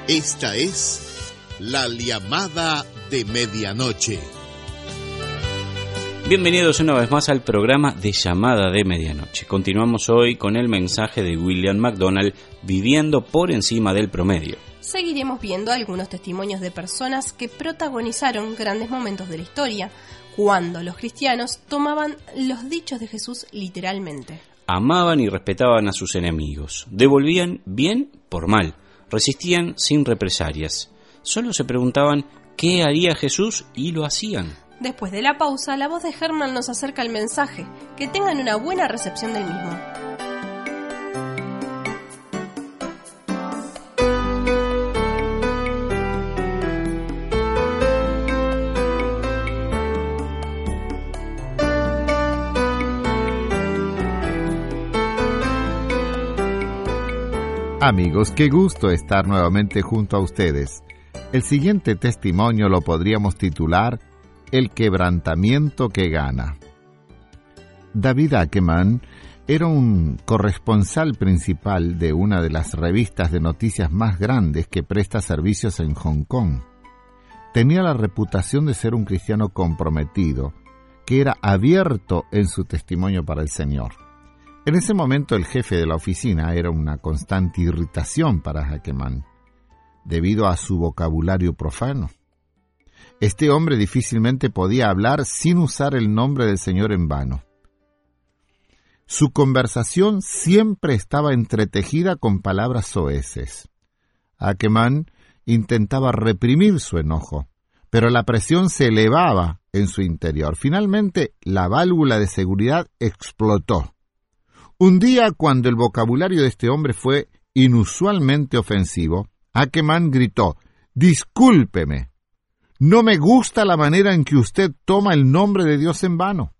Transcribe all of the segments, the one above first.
Esta es la llamada de medianoche. Bienvenidos una vez más al programa de Llamada de Medianoche. Continuamos hoy con el mensaje de William MacDonald, Viviendo por encima del promedio. Seguiremos viendo algunos testimonios de personas que protagonizaron grandes momentos de la historia, cuando los cristianos tomaban los dichos de Jesús literalmente. Amaban y respetaban a sus enemigos, devolvían bien por mal, resistían sin represalias. Solo se preguntaban qué haría Jesús y lo hacían. Después de la pausa, la voz de Germán nos acerca el mensaje. Que tengan una buena recepción del mismo. Amigos, qué gusto estar nuevamente junto a ustedes. El siguiente testimonio lo podríamos titular El quebrantamiento que gana. David Ackerman era un corresponsal principal de una de las revistas de noticias más grandes que presta servicios en Hong Kong. Tenía la reputación de ser un cristiano comprometido, que era abierto en su testimonio para el Señor. En ese momento el jefe de la oficina era una constante irritación para Ackerman, debido a su vocabulario profano. Este hombre difícilmente podía hablar sin usar el nombre del Señor en vano. Su conversación siempre estaba entretejida con palabras soeces. Ackerman intentaba reprimir su enojo, pero la presión se elevaba en su interior. Finalmente, la válvula de seguridad explotó. Un día, cuando el vocabulario de este hombre fue inusualmente ofensivo, Ackerman gritó: «Discúlpeme, no me gusta la manera en que usted toma el nombre de Dios en vano».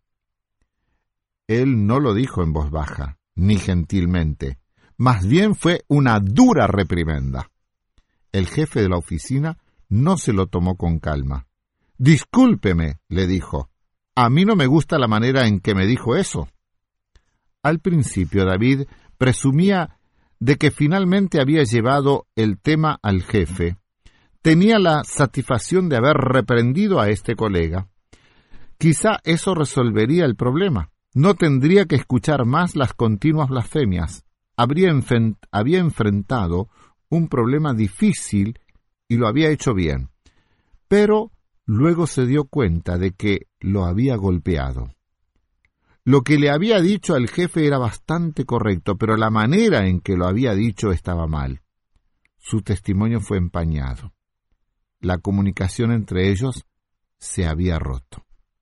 Él no lo dijo en voz baja, ni gentilmente, más bien fue una dura reprimenda. El jefe de la oficina no se lo tomó con calma. «Discúlpeme», le dijo, «a mí no me gusta la manera en que me dijo eso». Al principio David presumía de que finalmente había llevado el tema al jefe. Tenía la satisfacción de haber reprendido a este colega. Quizá eso resolvería el problema. No tendría que escuchar más las continuas blasfemias. Había enfrentado un problema difícil y lo había hecho bien. Pero luego se dio cuenta de que lo había golpeado. Lo que le había dicho al jefe era bastante correcto, pero la manera en que lo había dicho estaba mal. Su testimonio fue empañado. La comunicación entre ellos se había roto.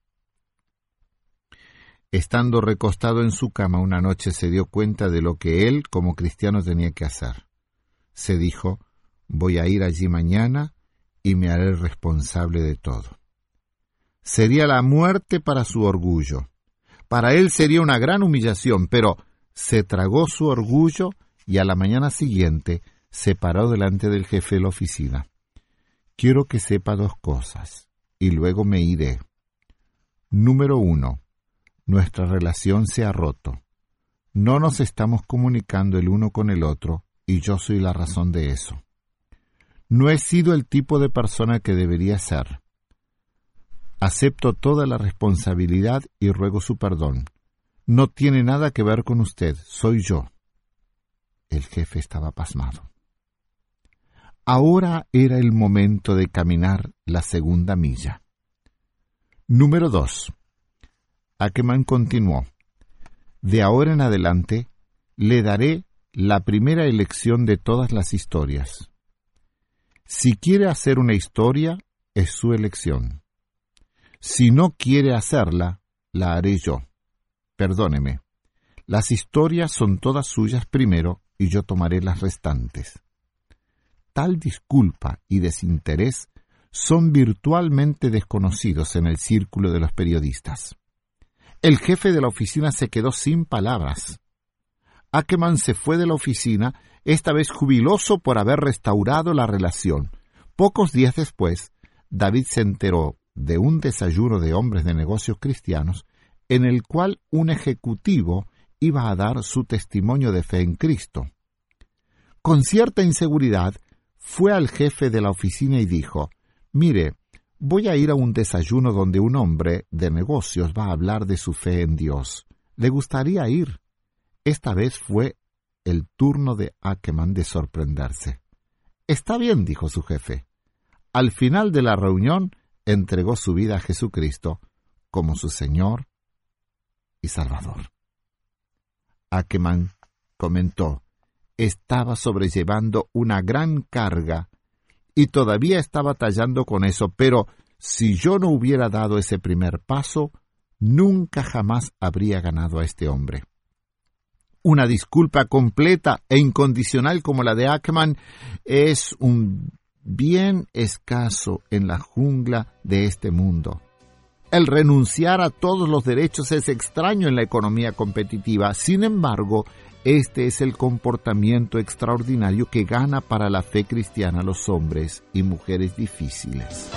Estando recostado en su cama una noche se dio cuenta de lo que él como cristiano tenía que hacer. Se dijo: «Voy a ir allí mañana y me haré responsable de todo». Sería la muerte para su orgullo. Para él sería una gran humillación, pero se tragó su orgullo y a la mañana siguiente se paró delante del jefe de la oficina. «Quiero que sepa dos cosas, y luego me iré. Número 1, nuestra relación se ha roto. No nos estamos comunicando el uno con el otro, y yo soy la razón de eso. No he sido el tipo de persona que debería ser. Acepto toda la responsabilidad y ruego su perdón. No tiene nada que ver con usted, soy yo». El jefe estaba pasmado. Ahora era el momento de caminar la segunda milla. Número 2. Ackerman continuó: «De ahora en adelante le daré la primera elección de todas las historias. Si quiere hacer una historia, es su elección. Si no quiere hacerla, la haré yo. Perdóneme, las historias son todas suyas primero y yo tomaré las restantes». Tal disculpa y desinterés son virtualmente desconocidos en el círculo de los periodistas. El jefe de la oficina se quedó sin palabras. Ackerman se fue de la oficina, esta vez jubiloso por haber restaurado la relación. Pocos días después, David se enteró de un desayuno de hombres de negocios cristianos en el cual un ejecutivo iba a dar su testimonio de fe en Cristo. Con cierta inseguridad, fue al jefe de la oficina y dijo: «Mire, voy a ir a un desayuno donde un hombre de negocios va a hablar de su fe en Dios. ¿Le gustaría ir?». Esta vez fue el turno de Ackerman de sorprenderse. «Está bien», dijo su jefe. Al final de la reunión, entregó su vida a Jesucristo como su Señor y Salvador. Ackerman comentó: «Estaba sobrellevando una gran carga y todavía está batallando con eso, pero si yo no hubiera dado ese primer paso, nunca jamás habría ganado a este hombre». Una disculpa completa e incondicional como la de Ackerman es un bien escaso en la jungla de este mundo. El renunciar a todos los derechos es extraño en la economía competitiva. Sin embargo, este es el comportamiento extraordinario que gana para la fe cristiana a los hombres y mujeres difíciles.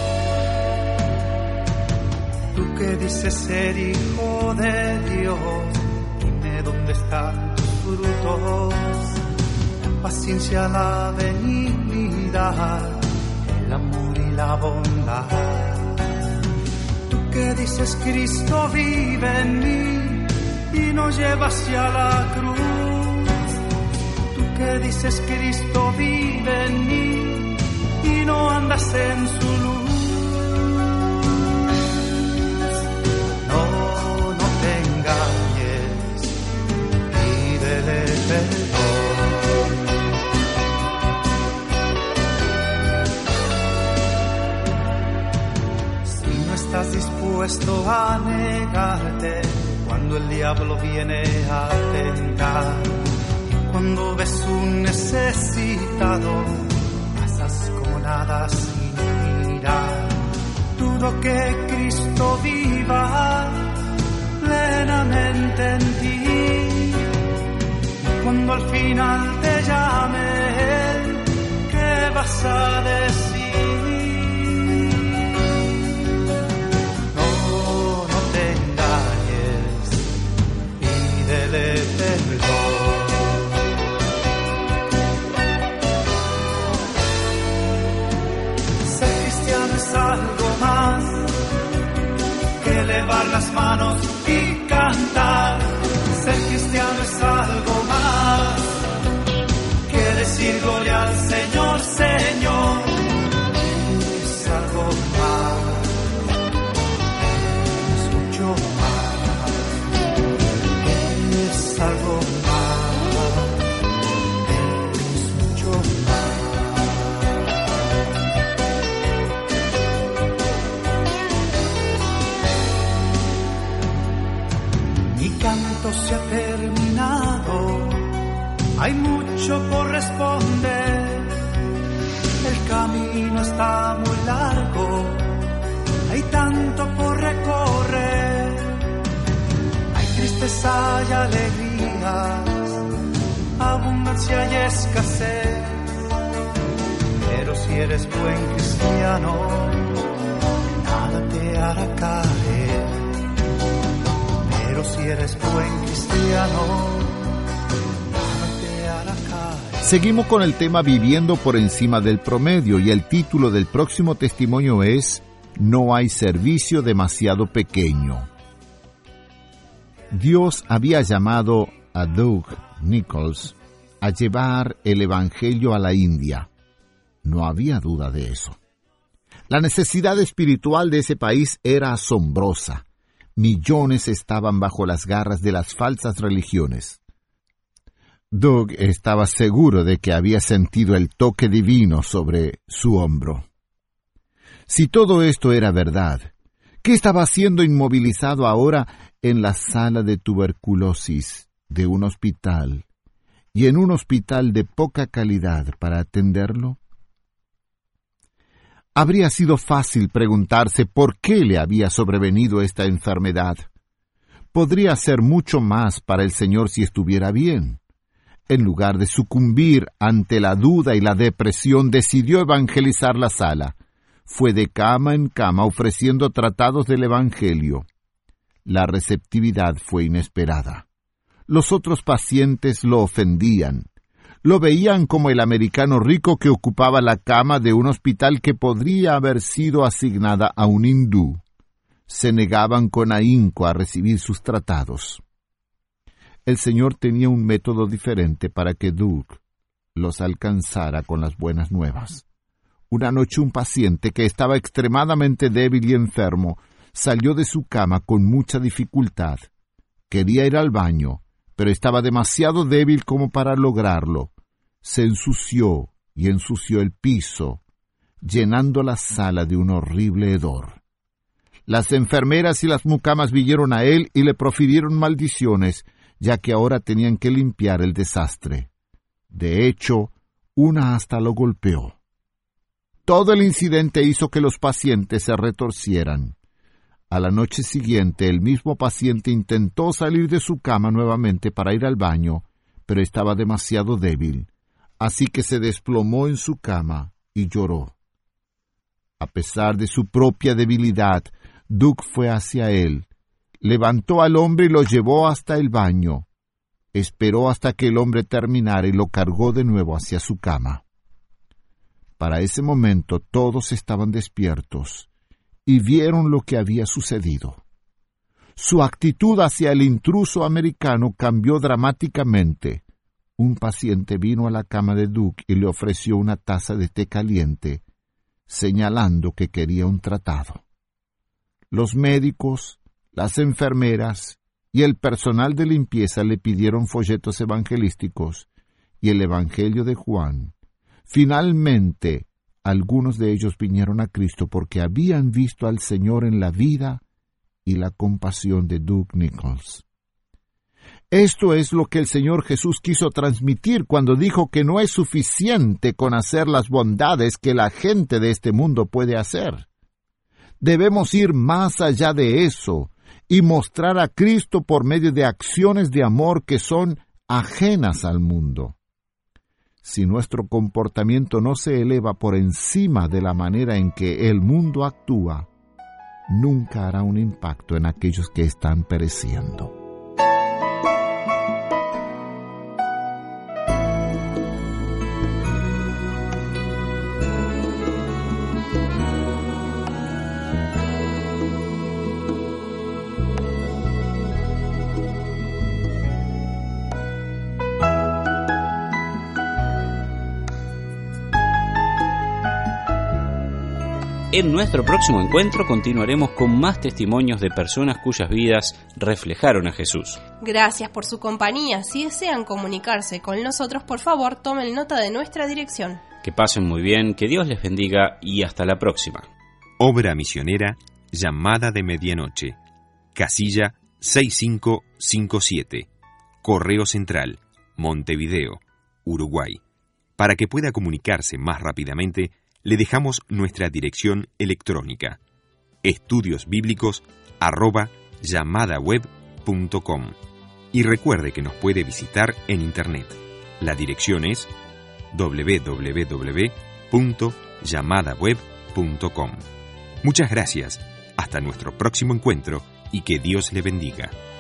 Tú que dices ser hijo de Dios, dime dónde están tus frutos, la paciencia, la benignidad, el amor y la bondad. Tú que dices Cristo vive en mí y nos lleva hacia la cruz. Tú que dices Cristo vive en mí y no andas en su luz. No te engañes, pídele perdón. Si no estás dispuesto a negarte cuando el diablo viene a tentar, cuando ves un necesitado, pasas como nada sin mirar. Dudo que Cristo viva plenamente en ti. Cuando al final te llame Él, ¿qué vas a decir? No te engañes, pídele perdón. Ser cristiano es algo más que elevar las manos y cantar. Ser cristiano es algo más que decir gloria al Señor, Señor. Es algo más, es mucho más, es algo más, es mucho más. Mi canto se ha terminado, hay mucho por responder. El camino está muy largo, hay tanto por recorrer. Hay tristeza y alegrías, abundancia y escasez. Pero si eres buen cristiano, nada te hará caer. Pero si eres buen cristiano, nada te hará caer. Seguimos con el tema Viviendo por encima del promedio, y el título del próximo testimonio es No hay servicio demasiado pequeño. Dios había llamado a Doug Nichols a llevar el Evangelio a la India. No había duda de eso. La necesidad espiritual de ese país era asombrosa. Millones estaban bajo las garras de las falsas religiones. Doug estaba seguro de que había sentido el toque divino sobre su hombro. Si todo esto era verdad, ¿qué estaba siendo inmovilizado ahora en la sala de tuberculosis de un hospital, y en un hospital de poca calidad para atenderlo? Habría sido fácil preguntarse por qué le había sobrevenido esta enfermedad. Podría hacer mucho más para el Señor si estuviera bien. En lugar de sucumbir ante la duda y la depresión, decidió evangelizar la sala. Fue de cama en cama ofreciendo tratados del Evangelio. La receptividad fue inesperada. Los otros pacientes lo ofendían. Lo veían como el americano rico que ocupaba la cama de un hospital que podría haber sido asignada a un hindú. Se negaban con ahínco a recibir sus tratados. El Señor tenía un método diferente para que Doug los alcanzara con las buenas nuevas. Una noche un paciente que estaba extremadamente débil y enfermo salió de su cama con mucha dificultad. Quería ir al baño, pero estaba demasiado débil como para lograrlo. Se ensució y ensució el piso, llenando la sala de un horrible hedor. Las enfermeras y las mucamas vinieron a él y le profirieron maldiciones, ya que ahora tenían que limpiar el desastre. De hecho, una hasta lo golpeó. Todo el incidente hizo que los pacientes se retorcieran. A la noche siguiente, el mismo paciente intentó salir de su cama nuevamente para ir al baño, pero estaba demasiado débil, así que se desplomó en su cama y lloró. A pesar de su propia debilidad, Doug fue hacia él, levantó al hombre y lo llevó hasta el baño. Esperó hasta que el hombre terminara y lo cargó de nuevo hacia su cama. Para ese momento todos estaban despiertos y vieron lo que había sucedido. Su actitud hacia el intruso americano cambió dramáticamente. Un paciente vino a la cama de Doug y le ofreció una taza de té caliente, señalando que quería un tratado. Los médicos, las enfermeras y el personal de limpieza le pidieron folletos evangelísticos y el Evangelio de Juan. Finalmente, algunos de ellos vinieron a Cristo porque habían visto al Señor en la vida y la compasión de Doug Nichols. Esto es lo que el Señor Jesús quiso transmitir cuando dijo que no es suficiente con hacer las bondades que la gente de este mundo puede hacer. Debemos ir más allá de eso y mostrar a Cristo por medio de acciones de amor que son ajenas al mundo. Si nuestro comportamiento no se eleva por encima de la manera en que el mundo actúa, nunca hará un impacto en aquellos que están pereciendo. En nuestro próximo encuentro continuaremos con más testimonios de personas cuyas vidas reflejaron a Jesús. Gracias por su compañía. Si desean comunicarse con nosotros, por favor, tomen nota de nuestra dirección. Que pasen muy bien, que Dios les bendiga y hasta la próxima. Obra misionera Llamada de Medianoche. Casilla 6557. Correo Central, Montevideo, Uruguay. Para que pueda comunicarse más rápidamente, le dejamos nuestra dirección electrónica: estudiosbiblicos@llamadaweb.com. Y recuerde que nos puede visitar en internet. La dirección es www.llamadaweb.com. Muchas gracias, hasta nuestro próximo encuentro y que Dios le bendiga.